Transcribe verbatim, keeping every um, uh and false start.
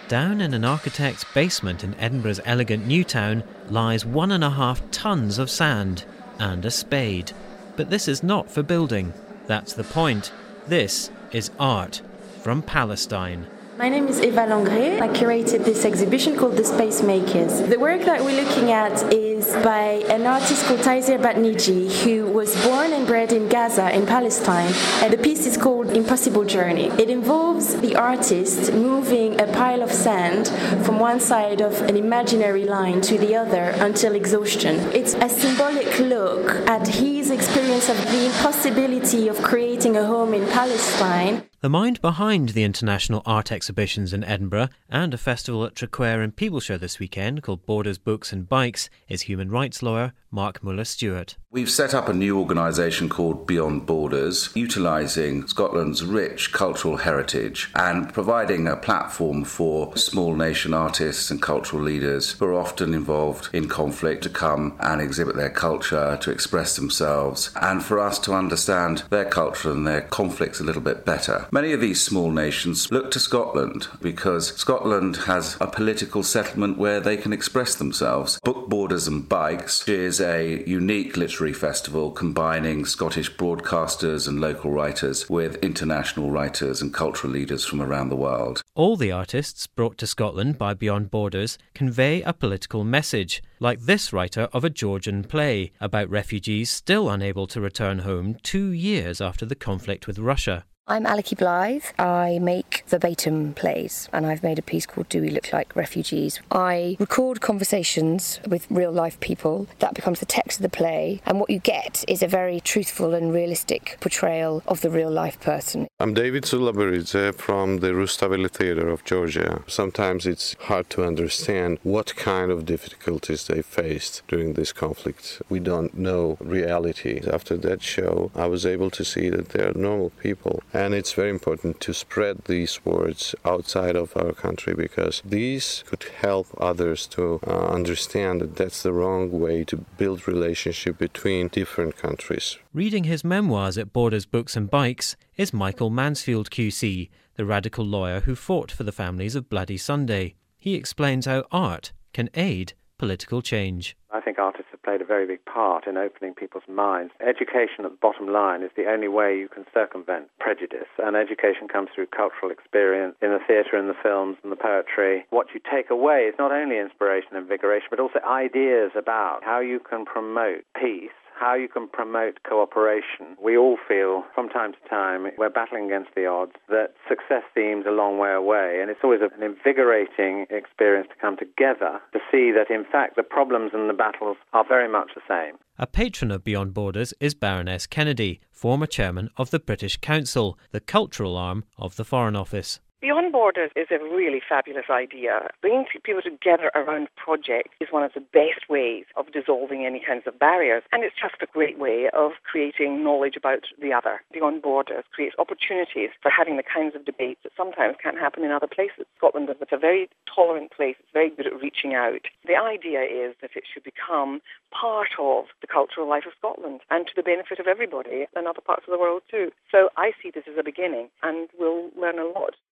Down in an architect's basement in Edinburgh's elegant new town lies one and a half tonnes of sand and a spade. But this is not for building. That's the point. This is art from Palestine. My name is Eva Langret. I curated this exhibition called The Space Makers. The work that we're looking at is by an artist called Taisir Batniji, who was born and bred in Gaza in Palestine, and the piece is called Impossible Journey. It involves the artist moving a pile of sand from one side of an imaginary line to the other until exhaustion. It's a symbolic look at his experience of the impossibility of creating a home in Palestine. The mind behind the international art exhibitions in Edinburgh and a festival at Traquair and Peeblesshire this weekend called Borders, Books and Bikes is human rights lawyer Mark Muller-Stewart. We've set up a new organisation called Beyond Borders, utilising Scotland's rich cultural heritage and providing a platform for small nation artists and cultural leaders who are often involved in conflict to come and exhibit their culture, to express themselves, and for us to understand their culture and their conflicts a little bit better. Many of these small nations look to Scotland because Scotland has a political settlement where they can express themselves. Book Borders and Bikes is a unique literary festival combining Scottish broadcasters and local writers with international writers and cultural leaders from around the world. All the artists brought to Scotland by Beyond Borders convey a political message, like this writer of a Georgian play about refugees still unable to return home two years after the conflict with Russia. I'm Aliki Blythe. I make verbatim plays, and I've made a piece called Do We Look Like Refugees? I record conversations with real-life people. That becomes the text of the play, and what you get is a very truthful and realistic portrayal of the real-life person. I'm David Zulabaridze from the Rustaveli Theatre of Georgia. Sometimes it's hard to understand what kind of difficulties they faced during this conflict. We don't know reality. After that show, I was able to see that they are normal people. And it's very important to spread these words outside of our country because these could help others to uh, understand that that's the wrong way to build relationship between different countries. Reading his memoirs at Borders, Books and Bikes is Michael Mansfield Q C, the radical lawyer who fought for the families of Bloody Sunday. He explains how art can aid political change. I think artists have played a very big part in opening people's minds. Education at the bottom line is the only way you can circumvent prejudice, and education comes through cultural experience in the theatre and the films and the poetry. What you take away is not only inspiration and invigoration, but also ideas about how you can promote peace, how you can promote cooperation. We all feel from time to time we're battling against the odds, that success seems a long way away, and it's always an invigorating experience to come together to see that in fact the problems and the battles are very much the same. A patron of Beyond Borders is Baroness Kennedy, former chairman of the British Council, the cultural arm of the Foreign Office. Beyond Borders is a really fabulous idea. Bringing people together around projects is one of the best ways of dissolving any kinds of barriers, and it's just a great way of creating knowledge about the other. Beyond Borders creates opportunities for having the kinds of debates that sometimes can't happen in other places. Scotland is a very tolerant place. It's very good at reaching out. The idea is that it should become part of the cultural life of Scotland and to the benefit of everybody and other parts of the world too. So I see this as a beginning, and we'll learn a lot.